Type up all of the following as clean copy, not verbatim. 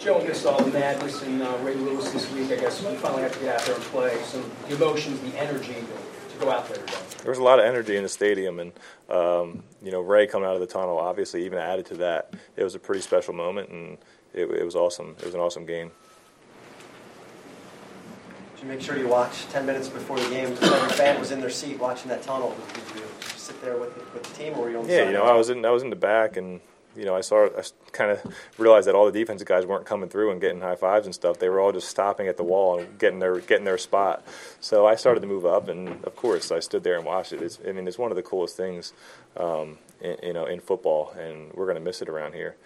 Joe missed all the madness and Ray Lewis this week. I guess we finally have to get out there and play. Some the emotions, the energy to go out there today. There was a lot of energy in the stadium, and Ray coming out of the tunnel obviously even added to that. It was a pretty special moment, and it was awesome. It was an awesome game. Did you make sure you watched 10 minutes before the game? So every fan was in their seat watching that tunnel. Did you sit there with the team, or were you on the side? Yeah, I was in the back, and I kind of realized that all the defensive guys weren't coming through and getting high fives and stuff. They were all just stopping at the wall and getting their spot. So I started to move up, and of course I stood there and watched it. It's one of the coolest things, in football, and we're going to miss it around here.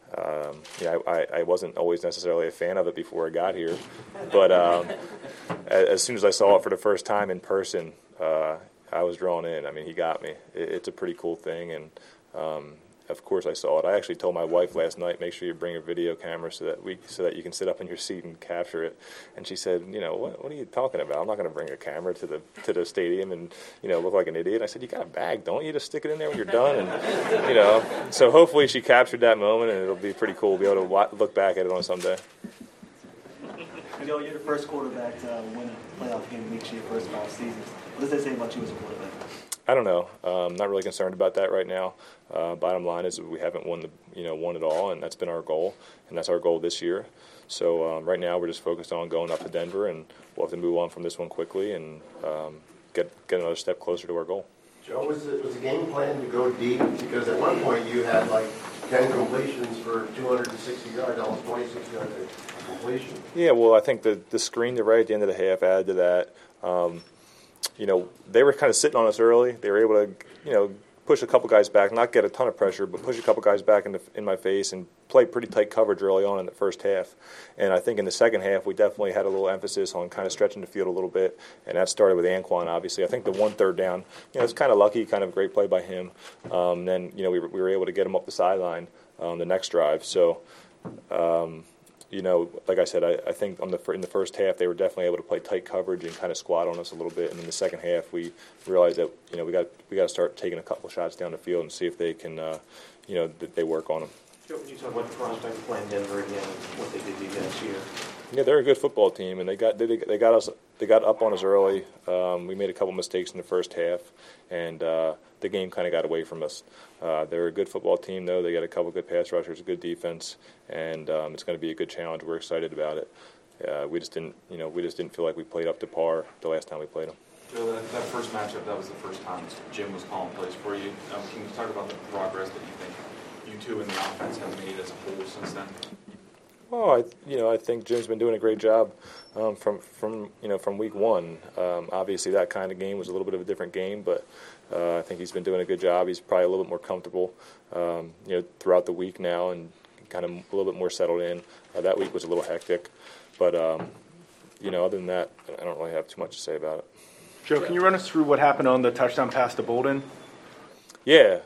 I wasn't always necessarily a fan of it before I got here, but as soon as I saw it for the first time in person, I was drawn in. He got me. It's a pretty cool thing, and of course I saw it. I actually told my wife last night, make sure you bring a video camera so that you can sit up in your seat and capture it. And she said, what are you talking about? I'm not going to bring a camera to the stadium and look like an idiot. I said, you got a bag, don't you? Just stick it in there when you're done. And so hopefully she captured that moment, and it'll be pretty cool to be able to look back at it on Sunday. You're the first quarterback to win a playoff game in each of your first 5 seasons. What does that say about you as a quarterback? I don't know. I'm not really concerned about that right now. Bottom line is we haven't won it all, and that's been our goal, and that's our goal this year. So right now we're just focused on going up to Denver, and we'll have to move on from this one quickly and get another step closer to our goal. Joe, was the game plan to go deep? Because at one point you had 10 completions for 260 yards, almost 26 yards of completion. Yeah, well, I think the screen right at the end of the half added to that. They were kind of sitting on us early. They were able to, push a couple guys back, not get a ton of pressure, but push a couple guys back in my face and play pretty tight coverage early on in the first half. And I think in the second half, we definitely had a little emphasis on kind of stretching the field a little bit, and that started with Anquan, obviously. I think the 1 3rd down, it's kind of lucky, kind of great play by him. Then, we were able to get him up the sideline the next drive. So, like I said, I think in the first half they were definitely able to play tight coverage and kind of squat on us a little bit. And in the second half, we realized that we got to start taking a couple shots down the field and see if they can, that they work on them. Joe, can you talk about the prospect of playing Denver again and what they did to you last year? Yeah, they're a good football team, and they got up on us early. We made a couple mistakes in the first half, and the game kind of got away from us. They're a good football team, though. They got a couple good pass rushers, a good defense, and it's going to be a good challenge. We're excited about it. We just didn't feel like we played up to par the last time we played them. Joe, that first matchup, that was the first time Jim was calling plays for you. Can you talk about the progress that you think you two in the offense have made as a whole since then? Well, I think Jim's been doing a great job from week one. Obviously, that kind of game was a little bit of a different game, but I think he's been doing a good job. He's probably a little bit more comfortable, throughout the week now, and kind of a little bit more settled in. That week was a little hectic, but other than that, I don't really have too much to say about it. Joe, can you run us through what happened on the touchdown pass to Bolden? Yeah,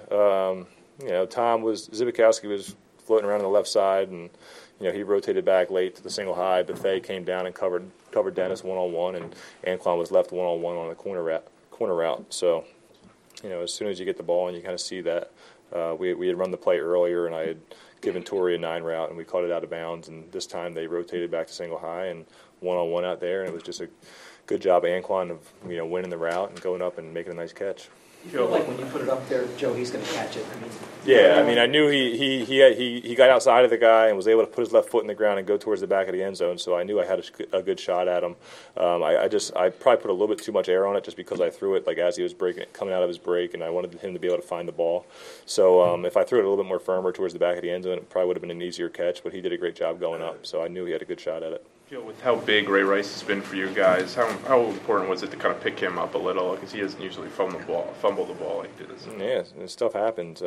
Zibikowski was floating around on the left side, and he rotated back late to the single high. Buffet came down and covered Dennis one-on-one, and Anquan was left one-on-one on the corner route. So, as soon as you get the ball and you kind of see that, we had run the play earlier, and I had given Torrey a 9 route, and we caught it out of bounds. And this time they rotated back to single high and one-on-one out there, and it was just a good job of Anquan of winning the route and going up and making a nice catch. You feel like when you put it up there, Joe, he's going to catch it. I knew he got outside of the guy and was able to put his left foot in the ground and go towards the back of the end zone. So I knew I had a good shot at him. I probably put a little bit too much air on it just because I threw it as he was coming out of his break, and I wanted him to be able to find the ball. So if I threw it a little bit more firmer towards the back of the end zone, it probably would have been an easier catch. But he did a great job going up, so I knew he had a good shot at it. Joe, with how big Ray Rice has been for you guys, how important was it to kind of pick him up a little? Because he doesn't usually fumble the ball like this. Yeah, stuff happens.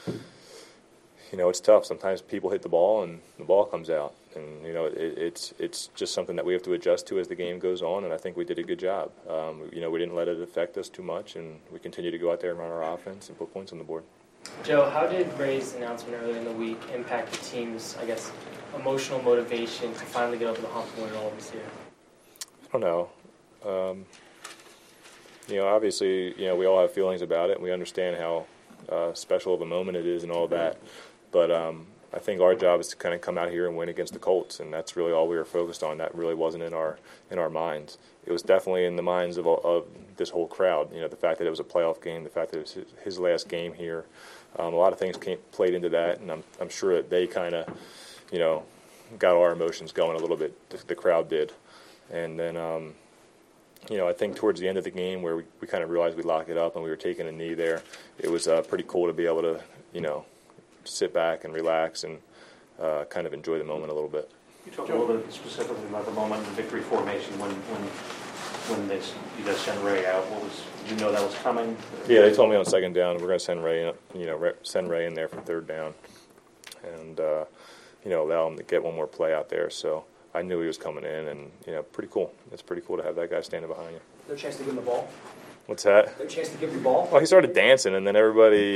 It's tough. Sometimes people hit the ball and the ball comes out. And, it's just something that we have to adjust to as the game goes on, and I think we did a good job. We didn't let it affect us too much, and we continue to go out there and run our offense and put points on the board. Joe, how did Ray's announcement earlier in the week impact the team's, emotional motivation to finally get over the hump and win it all this year? I don't know. Obviously, we all have feelings about it. We understand how special of a moment it is and all that. But I think our job is to kind of come out here and win against the Colts, and that's really all we were focused on. That really wasn't in our minds. It was definitely in the minds of this whole crowd. You know, the fact that it was a playoff game, the fact that it was his last game here. A lot of things played into that, and I'm sure that they kind of, you know, got our emotions going a little bit. The crowd did, and then. You know, I think towards the end of the game where we kind of realized we locked it up and we were taking a knee there, it was pretty cool to be able to, you know, sit back and relax and kind of enjoy the moment a little bit. You talked a little bit specifically about the moment in victory formation when you guys sent Ray out. Did you know that was coming? Yeah, they told me on second down we're going to send Ray, send Ray in there for third down, and you know, allow him to get one more play out there. So I knew he was coming in, and you know, pretty cool. It's pretty cool to have that guy standing behind you. No chance to give him the ball? What's that? No chance to give the ball? Well, he started dancing, and then everybody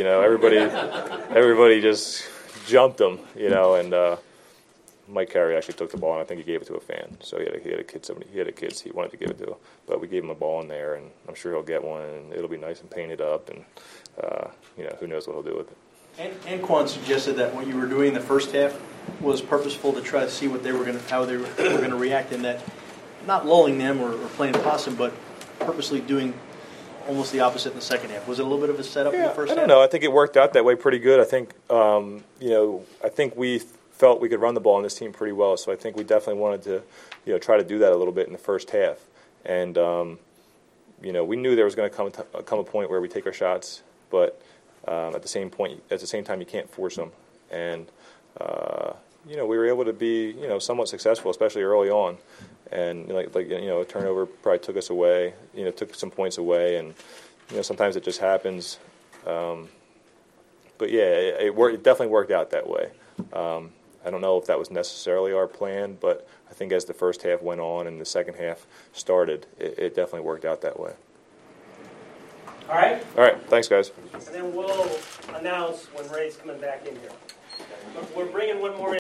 just jumped him, you know. And Mike Carey actually took the ball, and I think he gave it to a fan. So he had a kid he wanted to give it to, but we gave him a ball in there, and I'm sure he'll get one, and it'll be nice and painted up, and you know, who knows what he'll do with it. Anquan suggested that what you were doing in the first half was purposeful to try to see how they were going to react, in that not lulling them or playing possum, but purposely doing almost the opposite in the second half. Was it a little bit of a setup in the first half? I don't know. I think it worked out that way pretty good. I think you know, I think we felt we could run the ball on this team pretty well, so I think we definitely wanted to, you know, try to do that a little bit in the first half. And you know, we knew there was going to come a point where we take our shots, but at the same time, you can't force them. And you know, we were able to be, you know, somewhat successful, especially early on. And like you know, a turnover probably took us away, you know, took some points away, and you know, sometimes it just happens. But yeah, it definitely worked out that way. I don't know if that was necessarily our plan, but I think as the first half went on and the second half started, it definitely worked out that way. All right? All right, thanks, guys. And then we'll announce when Ray's coming back in here. We're bringing one more in.